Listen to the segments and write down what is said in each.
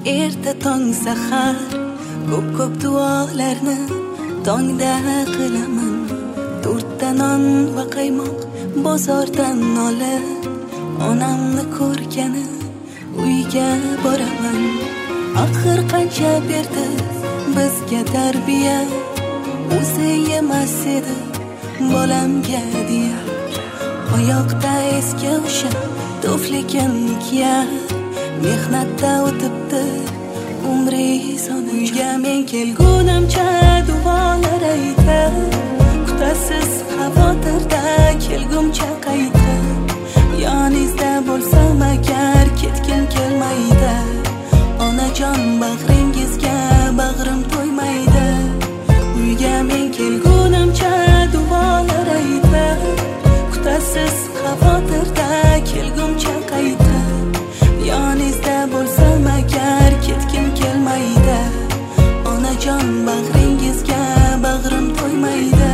erta tong sahar ko'p duolarni tongda qilaman. To'rtta non va qaymoq bozordan olib, onamni ko'rgani uyga boraman. Axir qancha berdi bizga tarbiya, o'zi yemas edi bolamga deya. Oyoqda eski o'sha tufligim kiyar, mehnatda o'tibdi umri so'niga. Men kelgunimcha duolar aytar, kutasiz xavotirda kelgumcha qaytib. Yoningizda bo'lsam agar ketgim kelmaydi, onajon bag'ringizga bag'rim to'ymaydi. Uyga men kelgunimcha duolar aytar, kutasiz xavotirda kelgumcha qaytib. Yoningizda bo'lsam agar ketgim kelmaydi, onajon bag'ringizga bag'rim to'ymaydi.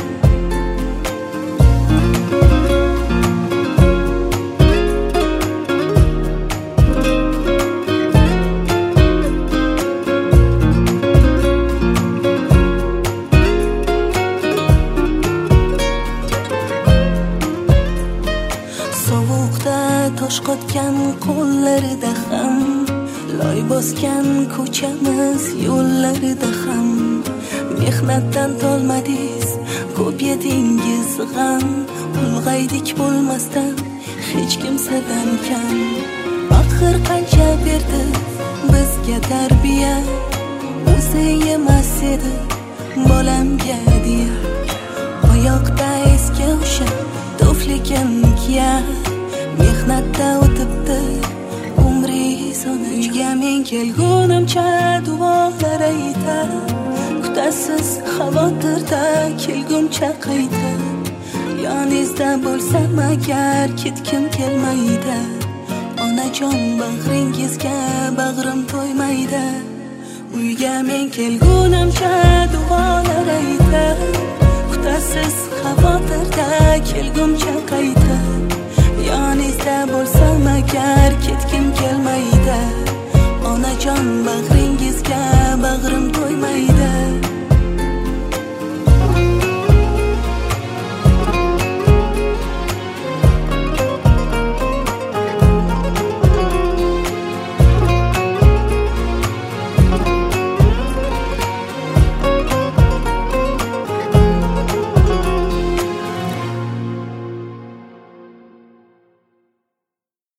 Sovuqda tosh qotgan qo'llarida ham, loy bosgan ko'chamiz yo'llarida ham, mehnatdan tolmadingiz, ko'p yedingiz g'am. Ulg'aydik bo'lmasdan hech kimsadan kam. Axir qancha berdi bizga tarbiya, o'zi yemas edi bolamga deya. Oyoqda eski o'sha tufligim kiyar, mehnatda o'tibdi umri so'niga. Men kelgunimcha duolar aytar, kutasiz xavotirda kelgumcha qaytib. Yoningizda bo'lsam agar ketgim kelmaydi, onajon bag'ringizga bag'rim to'ymaydi. Uyga men kelgunimcha duolar aytar, kutasiz xavotirda kelgumcha qaytib.